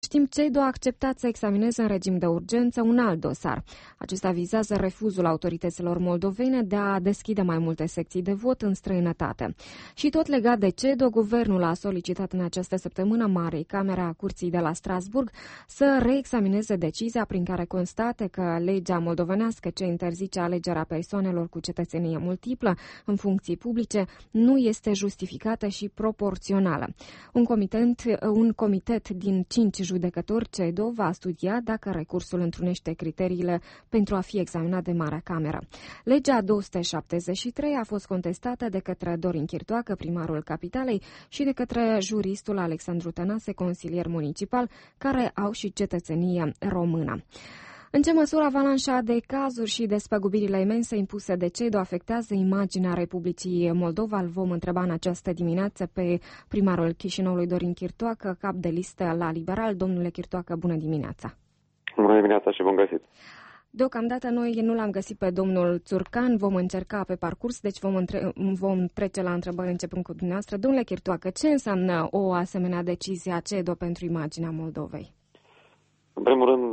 timp, CEDO a acceptat să examineze în regim de urgență un alt dosar. Acesta vizează refuzul autorităților moldovene de a deschide mai multe secții de vot în străinătate. Și tot legat de CEDO, guvernul a solicitat în această săptămână Marei Camere a Curții de la Strasburg să reexamineze decizia prin care constate că legea moldovenească ce interzice alegerea persoanelor cu cetățenie multiplă în funcții publice nu este justificată și proporțională. Un comitet din 5 judecători CEDO va studia dacă recursul întrunește criteriile pentru a fi examinat de Marea Cameră. Legea 273 a fost contestată de către Dorin Chirtoacă, primarul capitalei, și de către juristul Alexandru Tănase, consilier municipal, care au și cetățenie română. În ce măsură avalanșa de cazuri și despăgubirile imense impuse de CEDO afectează imaginea Republicii Moldova? Îl vom întreba în această dimineață pe primarul Chișinăului, Dorin Chirtoacă, cap de listă la Liberal. Domnule Chirtoacă, bună dimineața! Bună dimineața și bun găsit! Deocamdată noi nu l-am găsit pe domnul Țurcan, vom încerca pe parcurs, deci vom trece la întrebări începând cu dumneavoastră. Domnule Chirtoacă, ce înseamnă o asemenea decizie a CEDO pentru imaginea Moldovei? În primul rând,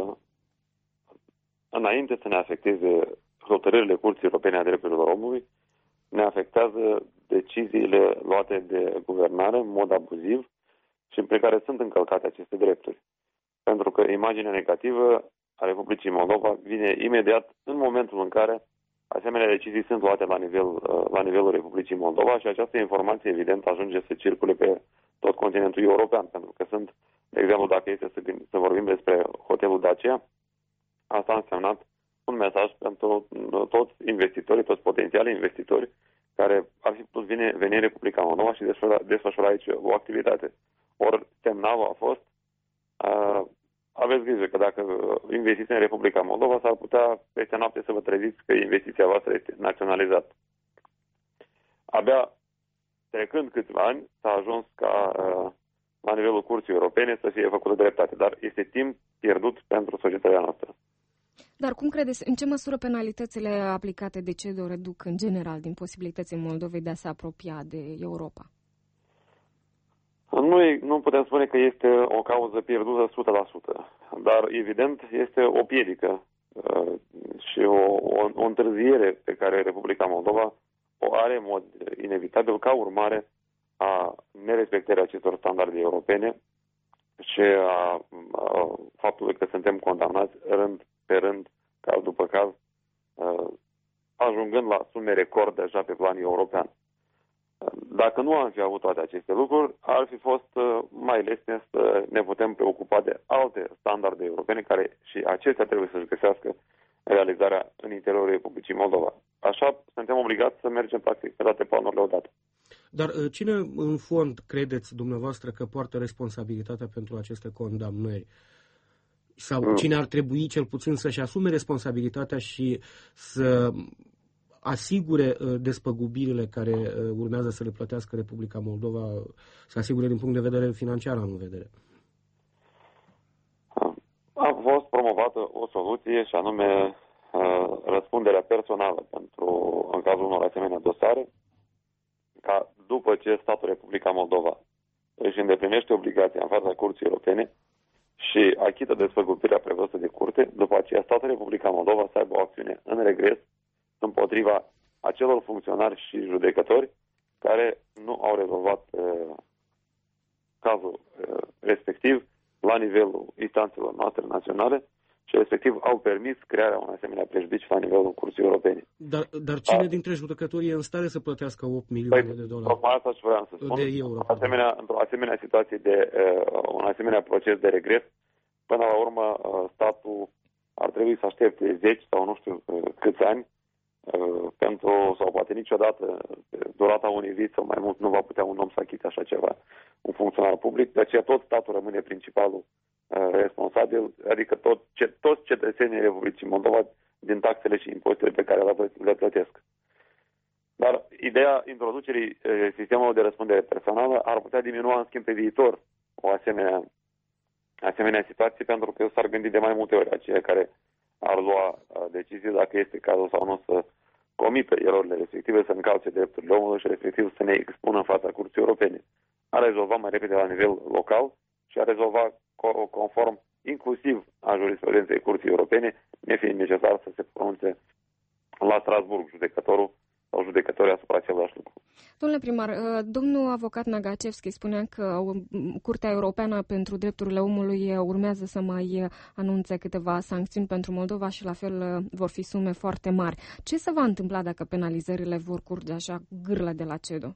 înainte să ne afecteze hotărârile Curții Europene a Drepturilor Omului, ne afectează deciziile luate de guvernare în mod abuziv și prin care sunt încălcate aceste drepturi. Pentru că imaginea negativă a Republicii Moldova vine imediat în momentul în care asemenea decizii sunt luate la nivelul Republicii Moldova și această informație, evident, ajunge să circule pe tot continentul european. Pentru că sunt, de exemplu, dacă este să vorbim despre hotelul Dacia, asta a însemnat un mesaj pentru toți investitorii, toți potențiali investitori care ar fi putut veni în Republica Moldova și desfășura aici o activitate. Ori semnalul a fost, aveți grijă că dacă investiți în Republica Moldova, s-ar putea peste noapte să vă treziți că investiția voastră este naționalizată. Abia trecând câțiva ani s-a ajuns ca la nivelul Curții Europene să fie făcută dreptate, dar este timp pierdut pentru societatea noastră. Dar cum credeți, în ce măsură penalitățile aplicate de CEDO reduc în general din posibilității Moldovei de a se apropia de Europa? Nu putem spune că este o cauză pierdută 100%, dar evident este o piedică și o întârziere pe care Republica Moldova o are în mod inevitabil ca urmare a nerespectării acestor standarde europene și a faptului că suntem condamnați rând pe rând, caz după caz, ajungând la sume record deja pe plan european. Dacă nu am fi avut toate aceste lucruri, ar fi fost mai lesne să ne putem preocupa de alte standarde europene care și acestea trebuie să-și găsească realizarea în interiorul Republicii Moldova. Așa, suntem obligați să mergem practic pe toate planurile odată. Dar cine în fond credeți dumneavoastră că poartă responsabilitatea pentru aceste condamnări? Sau cine ar trebui cel puțin să-și asume responsabilitatea și să asigure despăgubirile care urmează să le plătească Republica Moldova, să asigure din punct de vedere financiar, am în vedere? A fost promovată o soluție și anume răspunderea personală în cazul unor asemenea dosare, ca după ce statul Republica Moldova își îndeplinește obligația în fața Curții Europene și achită despăgubirea prevăzută de curte, după aceea statul Republica Moldova să aibă o acțiune în regres împotriva acelor funcționari și judecători care nu au rezolvat cazul respectiv la nivelul instanțelor noastre naționale și respectiv au permis crearea unui asemenea prejudiciu la nivelul Curții Europene. Dar cine dintre judecătorii e în stare să plătească 8 milioane de dolari? Tocmai asta și vreau să spun. Într-o asemenea situație de un asemenea proces de regres, până la urmă statul ar trebui să aștepte 10 sau nu știu câți ani sau poate niciodată durata unei vieți sau mai mult nu va putea un om să achite așa ceva, un funcționar public, de aceea tot statul rămâne principalul responsabil, adică toți cetățenii Republicii Moldova din taxele și impozitele pe care le plătesc. Dar ideea introducerii sistemului de răspundere personală ar putea diminua în schimb pe viitor o asemenea situație, pentru că s-ar gândi de mai multe ori aceia care ar lua decizii dacă este cazul sau nu să comită erorile respective, să încalce drepturile omului și respectiv să ne expună în fața Curții Europene. A rezolva mai repede la nivel local și a rezolva conform inclusiv a jurisprudenței Curții Europene, nefiind necesar să se pronunțe la Strasburg judecătorul sau judecătorii asupra același lucru. Domnule primar, domnul avocat Nagacevski spunea că Curtea Europeană pentru Drepturile Omului urmează să mai anunțe câteva sancțiuni pentru Moldova și la fel vor fi sume foarte mari. Ce se va întâmpla dacă penalizările vor curge așa gârlă de la CEDO?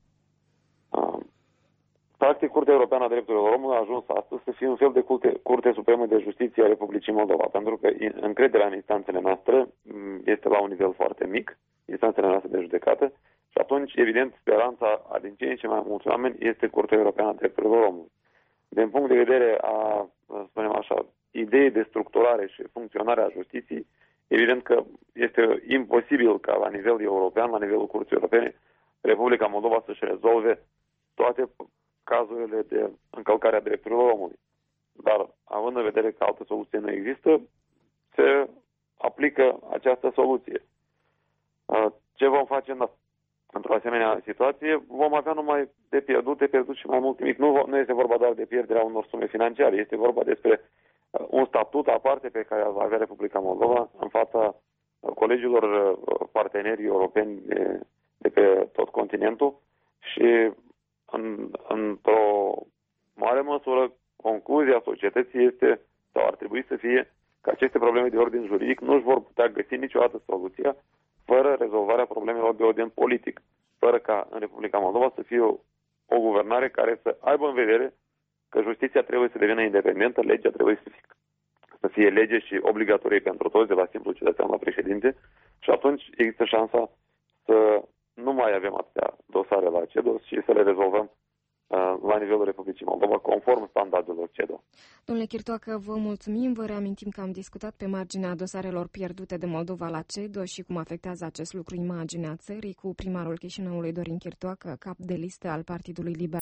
Practic, Curtea Europeană a Drepturilor Omului a ajuns astăzi să fie un fel de Curte Supremă de Justiție a Republicii Moldova, pentru că încrederea în instanțele noastre este la un nivel foarte mic, instanțele noastre de judecată, și atunci, evident, speranța a din ce în ce mai mulți oameni este Curtea Europeană a Drepturilor Omului. Din punct de vedere a, spunem așa, ideii de structurare și funcționare a justiției, evident că este imposibil ca la nivel european, la nivelul Curții Europene, Republica Moldova să-și rezolve toate cazurile de încălcare a drepturilor omului. Dar, având în vedere că altă soluție nu există, se aplică această soluție. Ce vom face într-o asemenea situație? Vom avea numai de pierdut și mai mult nimic. Nu este vorba doar de pierderea unor sume financiare, este vorba despre un statut aparte pe care va avea Republica Moldova în fața colegilor parteneri europeni de pe tot continentul și într-o mare măsură, concluzia societății este, sau ar trebui să fie, că aceste probleme de ordin juridic nu își vor putea găsi niciodată soluția fără rezolvarea problemelor de ordin politic, fără ca în Republica Moldova să fie o guvernare care să aibă în vedere că justiția trebuie să devină independentă, legea trebuie să fie lege și obligatorie pentru toți, de la simplu cetățean la președinte, și atunci există șansa să nu mai avem atâtea dosare la CEDO și să le rezolvăm la nivelul Republicii Moldova, conform standardelor CEDO. Domnule Chirtoacă, vă mulțumim. Vă reamintim că am discutat pe marginea dosarelor pierdute de Moldova la CEDO și cum afectează acest lucru imaginea țării cu primarul Chișinăului, Dorin Chirtoacă, cap de listă al Partidului Liber.